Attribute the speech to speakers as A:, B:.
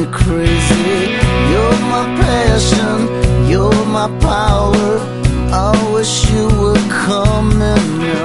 A: me crazy. You're my passion, you're my power. I wish you were coming now.